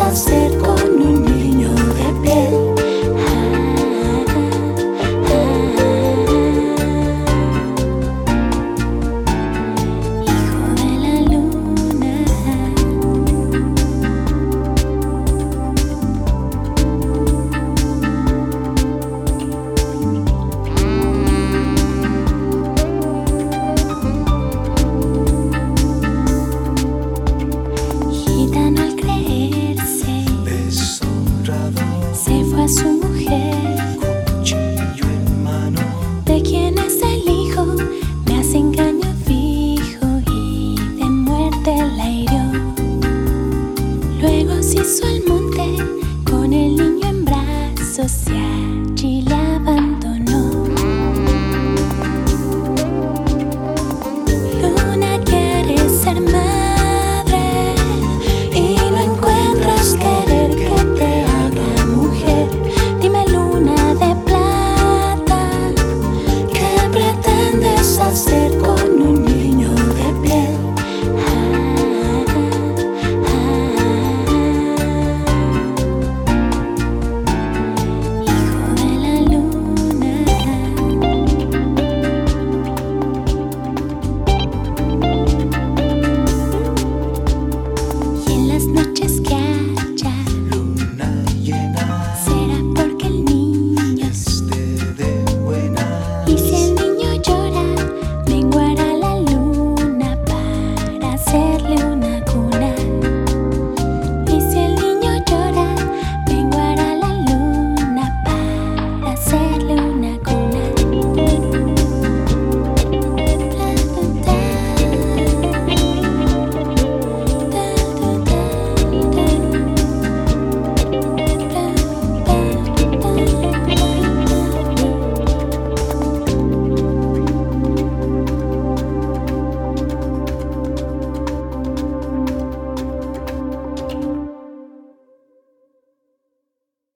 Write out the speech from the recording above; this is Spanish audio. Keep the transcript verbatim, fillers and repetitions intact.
hacer con un niño de piel? Hijo de la luna. Gitano al creerse deshonrado, se fue a su mujer. cuchillo en mano, ¿De quién es el hijo? Me hace engaño fijo y de muerte la hirió. Luego se hizo al monte con el niño en brazos y allí